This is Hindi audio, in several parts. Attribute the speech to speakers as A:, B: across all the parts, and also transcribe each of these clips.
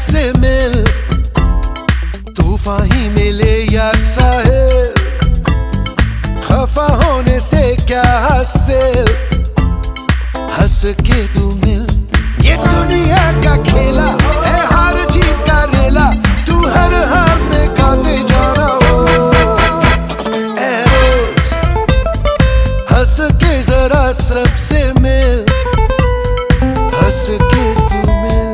A: सबसे मिल, तूफान ही मिले या साहिल, खफा होने से क्या हासिल, हंस के तू मिल। ये दुनिया का खेला है हार जीत का रेला, तू हर हाल में गाते जाना हो ऐ दोस्त, हंस के जरा सबसे मिल, हंस के तू मिल।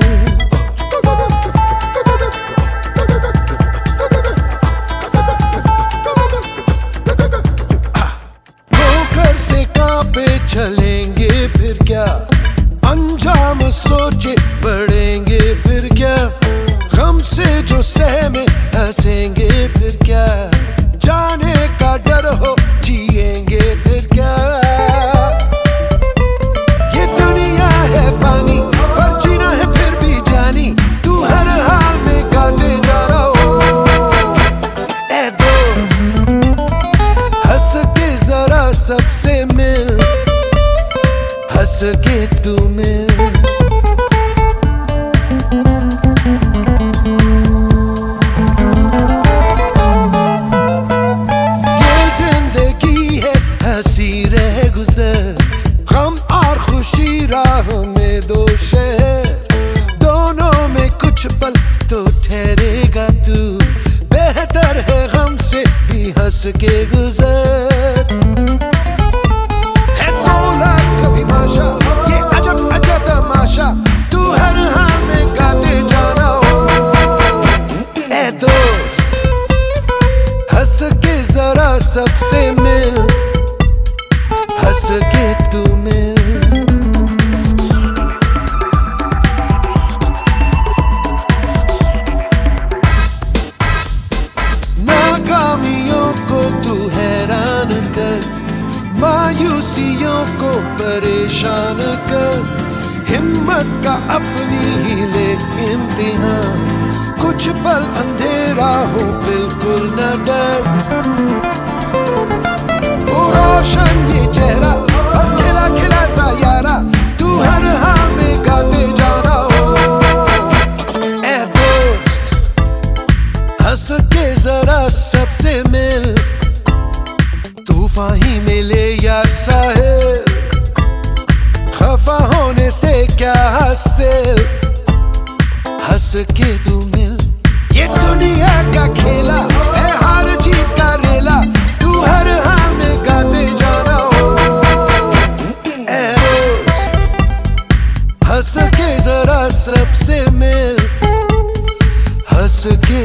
A: ठोकर से कांपे चलेंगे फिर क्या, अंजाम सोचे बढ़ेंगे फिर क्या, गम से जो सहमे हंसेंगे फिर क्या, जाने का डर हो जिएंगे फिर क्या। ये दुनिया है फानी पर जीना है फिर भी जानी, तू हर हाल में गाते जाना हो ऐ दोस्त, हंस के जरा सबसे मिल, हंस के तू मिल। ये जिंदगी है हंसी रह गुजर, गम और खुशी राह में दो शहर, दोनों में कुछ पल तो ठहरेगा तू, बेहतर है गम से भी हंस के गुजर। है दौलत कभी माशा, ये अजब अजब तमाशा, तू हर हाल में गाते जाना हो ऐ दोस्त, हंस के जरा सबसे मिल, हंस के तू मिल। नाकामियों को तू हैरान कर, मायूसियों को परेशान कर, हिम्मत का अपनी ही ले इम्तिहान, कुछ पल अंधेरा हो बिल्कुल न डर, ओ रोशन ये चेहरा बस खिला खिला सा यारा, तू हर हाल में गाते जाना हो ऐ दोस्त, हंस के जरा सबसे मिल, तूफान ही मिले या साहिल, खफा होने से क्या हासिल, हंस के तू मिल। ये दुनिया का खेला है हार जीत का रेला, तू हर हाल में गाते जाना हो ऐ दोस्त, हंस के जरा सबसे मिल, हंस के